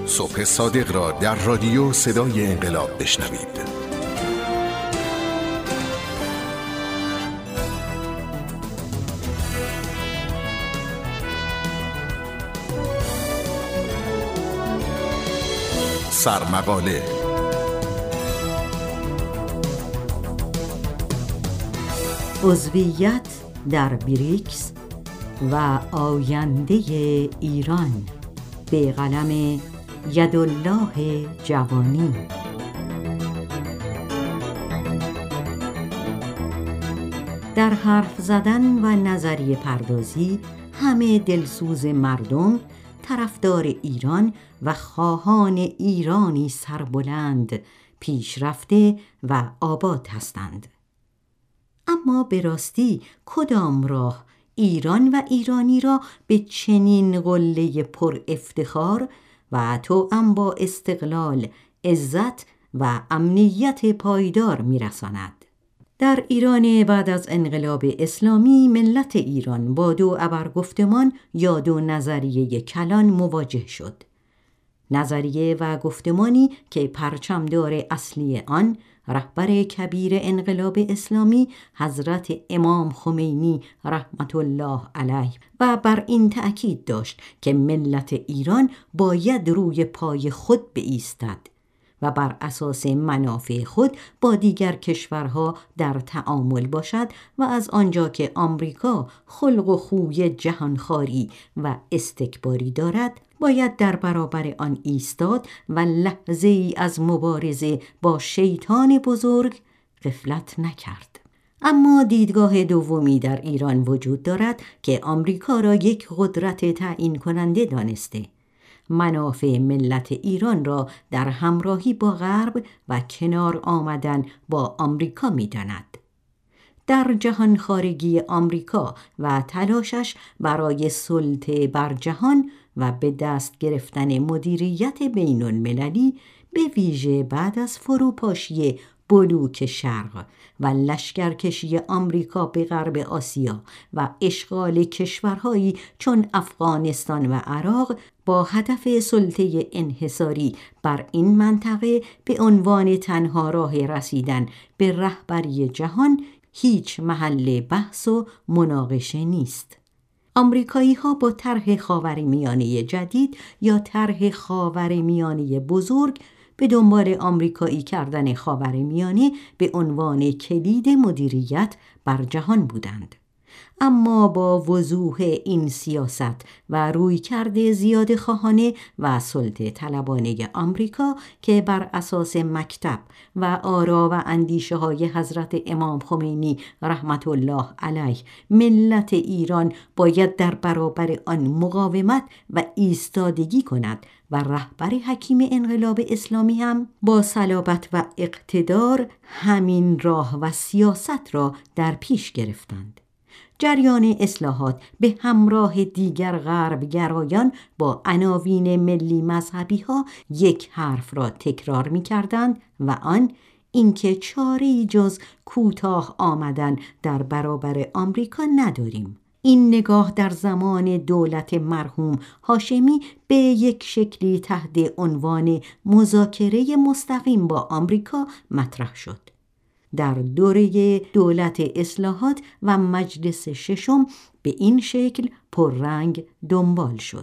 صبح صادق را در رادیو صدای انقلاب بشنوید. سرمقاله عضویت در بریکس و آینده ایران به قلم یدالله جوانی. در حرف زدن و نظریه پردازی همه دلسوز مردم، طرفدار ایران و خواهان ایرانی سربلند، پیشرفته و آباد هستند. اما به راستی کدام راه ایران و ایرانی را به چنین قله پر افتخار و توأم با استقلال، عزت و امنیت پایدار می‌رساند؟ در ایران بعد از انقلاب اسلامی ملت ایران با دو ابرگفتمان یا دو نظریه کلان مواجه شد. نظریه و گفتمانی که پرچمدار اصلی آن رهبر کبیر انقلاب اسلامی حضرت امام خمینی رحمت الله علیه و بر این تأکید داشت که ملت ایران باید روی پای خود بایستد و بر اساس منافع خود با دیگر کشورها در تعامل باشد و از آنجا که آمریکا خلق و خوی جهانخواری و استکباری دارد باید در برابر آن ایستاد و لحظه ای از مبارزه با شیطان بزرگ غفلت نکرد. اما دیدگاه دومی در ایران وجود دارد که آمریکا را یک قدرت تعیین کننده دانسته، منافع ملت ایران را در همراهی با غرب و کنار آمدن با آمریکا می‌داند. در جهان خارگی آمریکا و تلاشش برای سلطه بر جهان و به دست گرفتن مدیریت بین المللی، به ویژه بعد از فروپاشی بلوک شرق و لشکرکشی آمریکا به غرب آسیا و اشغال کشورهایی چون افغانستان و عراق با هدف سلطه انحصاری بر این منطقه به عنوان تنها راه رسیدن به رهبری جهان هیچ محل بحث و مناقشه نیست. آمریکایی‌ها با طرح خاورمیانه جدید یا طرح خاورمیانه بزرگ به دنبال آمریکایی کردن خاورمیانه به عنوان کلید مدیریت بر جهان بودند. اما با وضوح این سیاست و رویکرد زیاده خواهانه و سلطه طلبانه آمریکا که بر اساس مکتب و آرا و اندیشه های حضرت امام خمینی رحمت الله علیه ملت ایران باید در برابر آن مقاومت و ایستادگی کند و رهبر حکیم انقلاب اسلامی هم با صلابت و اقتدار همین راه و سیاست را در پیش گرفتند. جریان اصلاحات به همراه دیگر غربگرایان با عناوین ملی مذهبی ها یک حرف را تکرار می کردند و آن اینکه چاره‌ای جز کوتاه آمدن در برابر آمریکا نداریم. این نگاه در زمان دولت مرحوم هاشمی به یک شکلی تحت عنوان مذاکره مستقیم با آمریکا مطرح شد. در دوره دولت اصلاحات و مجلس ششم به این شکل پررنگ دنبال شد.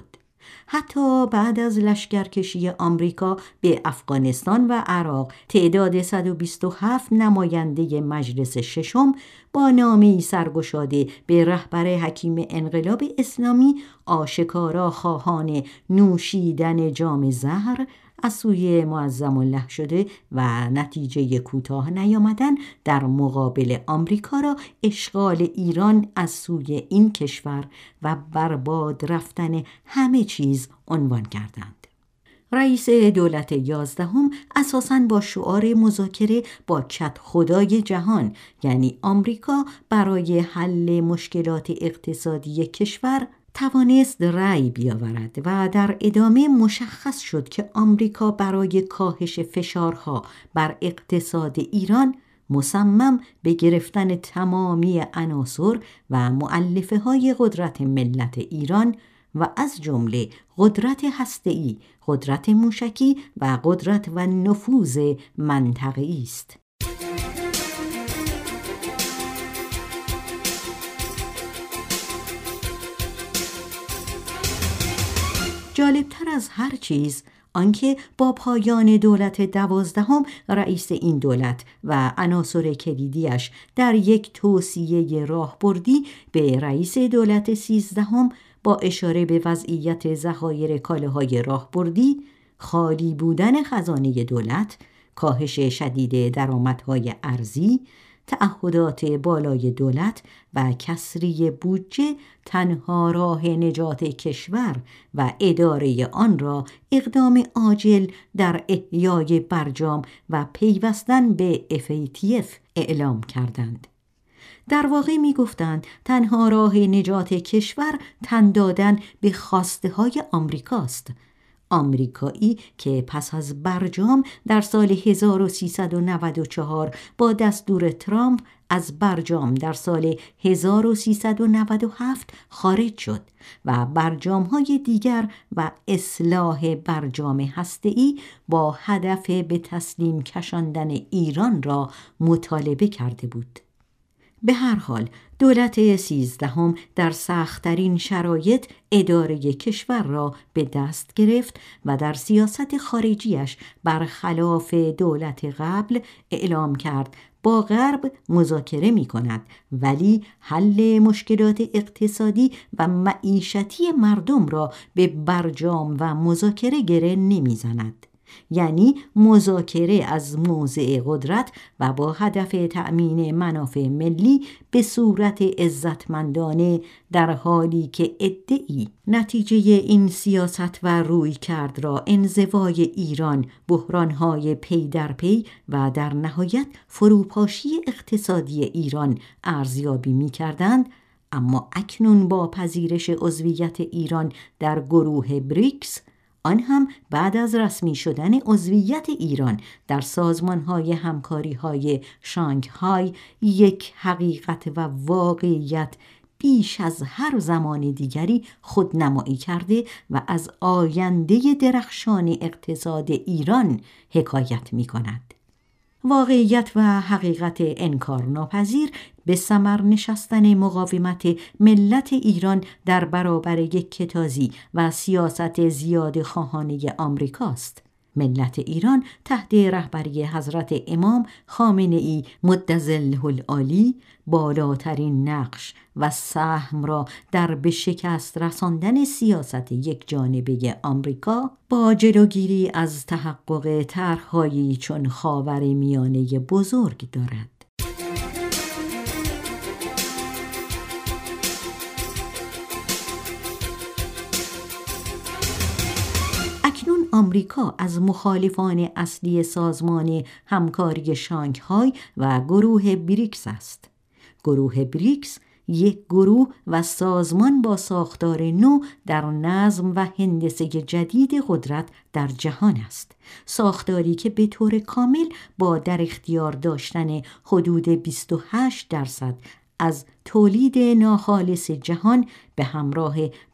حتی بعد از لشکرکشی آمریکا به افغانستان و عراق تعداد 127 نماینده مجلس ششم با نامه‌ای سرگشاده به رهبر حکیم انقلاب اسلامی آشکارا خواهان نوشیدن جام زهر از سوی معظم الله شده و نتیجه کوتاه نیامدن در مقابل آمریکا را اشغال ایران از سوی این کشور و برباد رفتن همه چیز عنوان کردند. رئیس دولت 11 اساساً با شعار مذاکره با کت خدای جهان یعنی آمریکا برای حل مشکلات اقتصادی کشور توانست رأی بیاورد و در ادامه مشخص شد که آمریکا برای کاهش فشارها بر اقتصاد ایران مصمم به گرفتن تمامی عناصر و مؤلفه‌های قدرت ملت ایران و از جمله قدرت هسته‌ای، قدرت موشکی و قدرت و نفوذ منطقه‌ای است. جالبتر از هر چیز آنکه با پایان دولت 12 رئیس این دولت و عناصر کلیدیش در یک توصیه راهبردی به رئیس دولت 13 با اشاره به وضعیت ذخایر کالاهای راهبردی، خالی بودن خزانه دولت، کاهش شدید درآمدهای ارزی، تعهدات بالای دولت و کسری بودجه تنها راه نجات کشور و اداره آن را اقدام عاجل در احیای برجام و پیوستن به FATF اعلام کردند. در واقع می گفتند تنها راه نجات کشور تن دادن به خواسته های آمریکاست. آمریکایی که پس از برجام در سال 1394 با دستور ترامپ از برجام در سال 1397 خارج شد و برجام‌های دیگر و اصلاح برجام هسته‌ای با هدف به تسلیم کشاندن ایران را مطالبه کرده بود. به هر حال دولت 13 در سخت‌ترین شرایط اداره کشور را به دست گرفت و در سیاست خارجیش برخلاف دولت قبل اعلام کرد با غرب مذاکره می کند ولی حل مشکلات اقتصادی و معیشتی مردم را به برجام و مذاکره گره نمی زند. یعنی مذاکره از موضع قدرت و با هدف تأمین منافع ملی به صورت عزتمندانه، در حالی که عده‌ای نتیجه این سیاست و رویکرد را انزوای ایران، بحران‌های پی در پی و در نهایت فروپاشی اقتصادی ایران ارزیابی می‌کردند، اما اکنون با پذیرش عضویت ایران در گروه بریکس، آن هم بعد از رسمی شدن عضویت ایران در سازمان‌های همکاری‌های شانگهای، یک حقیقت و واقعیت بیش از هر زمان دیگری خودنمایی کرده و از آینده درخشان اقتصاد ایران حکایت می‌کند. واقعیت و حقیقت انکارناپذیر به ثمر نشستن مقاومت ملت ایران در برابر یکتازی و سیاست زیاده خواهانه آمریکاست. ملت ایران تحت رهبری حضرت امام خامنه‌ای مدظله العالی بالاترین نقش و سهم را در به شکست رساندن سیاست یک جانبه آمریکا با جلوگیری از تحقق طرح‌هایی چون خاورمیانه بزرگ دارد. آمریکا از مخالفان اصلی سازمان همکاری شانگهای و گروه بریکس است. گروه بریکس یک گروه و سازمان با ساختار نو در نظم و هندسه جدید قدرت در جهان است. ساختاری که به طور کامل با در اختیار داشتن حدود 28% از تولید ناخالص جهان به همراه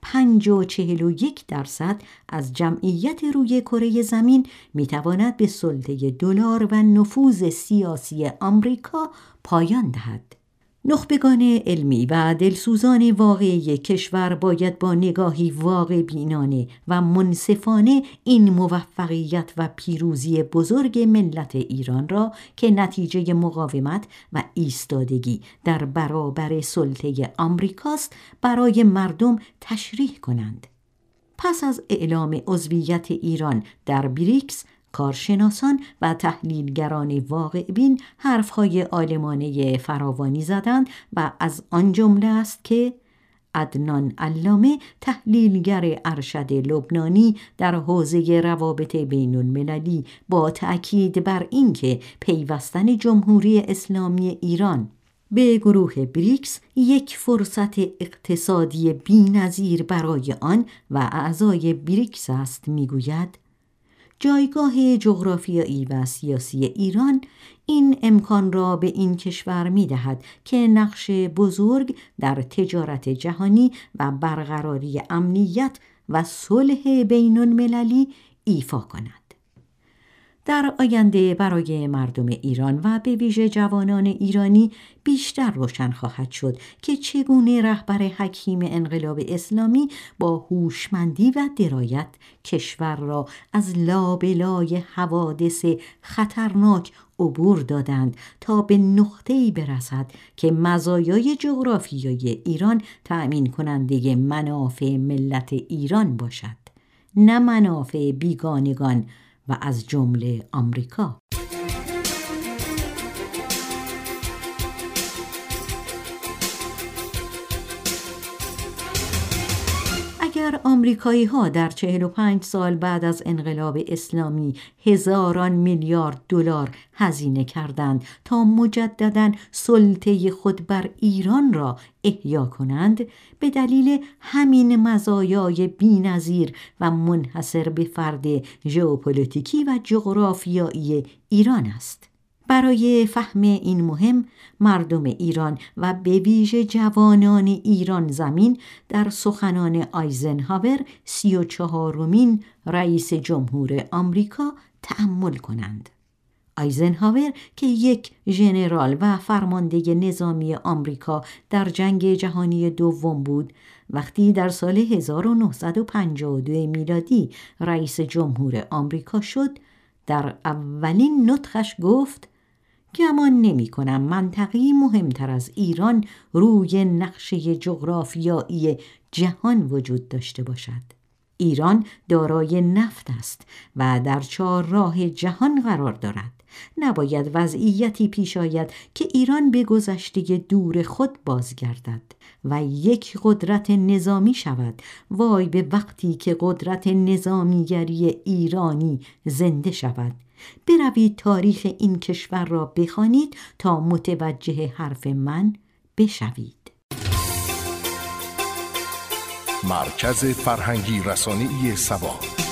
45% از جمعیت روی کره زمین میتواند به سلطه دلار و نفوذ سیاسی آمریکا پایان دهد. نخبگان علمی و دلسوزان واقعی کشور باید با نگاهی واقع بینانه و منصفانه این موفقیت و پیروزی بزرگ ملت ایران را که نتیجه مقاومت و ایستادگی در برابر سلطه آمریکاست برای مردم تشریح کنند. پس از اعلام عضویت ایران در بریکس، کارشناسان و تحلیلگران واقع‌بین حرف‌های عالمانه فراوانی زدند و از آن جمله است که عدنان علامه، تحلیلگر ارشد لبنانی در حوزه روابط بین المللی، با تأکید بر اینکه پیوستن جمهوری اسلامی ایران به گروه بریکس یک فرصت اقتصادی بی‌نظیر برای آن و اعضای بریکس است، می‌گوید جایگاه جغرافیایی و سیاسی ایران این امکان را به این کشور می‌دهد که نقش بزرگ در تجارت جهانی و برقراری امنیت و صلح بین‌المللی ایفا کند. در آینده برای مردم ایران و به ویژه جوانان ایرانی بیشتر روشن خواهد شد که چگونه رهبر حکیم انقلاب اسلامی با هوشمندی و درایت کشور را از لابلای حوادث خطرناک عبور دادند تا به نقطه‌ای برسد که مزایای جغرافیایی ایران تأمین کننده منافع ملت ایران باشد، نه منافع بیگانگان و از جمله آمریکا. اگر آمریکایی‌ها در 45 سال بعد از انقلاب اسلامی هزاران میلیارد دلار هزینه کردند تا مجدداً سلطه خود بر ایران را احیا کنند، به دلیل همین مزایای بی‌نظیر و منحصر به فرد ژئوپلیتیکی و جغرافیایی ایران است. برای فهم این مهم، مردم ایران و به ویژه جوانان ایران زمین در سخنان آیزنهاور 34مین رئیس جمهور آمریکا تأمل کنند. آیزنهاور که یک ژنرال و فرمانده نظامی آمریکا در جنگ جهانی دوم بود، وقتی در سال 1952 میلادی رئیس جمهور آمریکا شد، در اولین نطقش گفت: گمان نمی کنم منطقه‌ای مهمتر از ایران روی نقشه جغرافیایی جهان وجود داشته باشد. ایران دارای نفت است و در چهارراه جهان قرار دارد. نباید وضعیتی پیش آید که ایران به گذشته دور خود بازگردد و یک قدرت نظامی شود. وای به وقتی که قدرت نظامیگری ایرانی زنده شود. بروید تاریخ این کشور را بخوانید تا متوجه حرف من بشوید. مرکز فرهنگی رسانه‌ای سبا.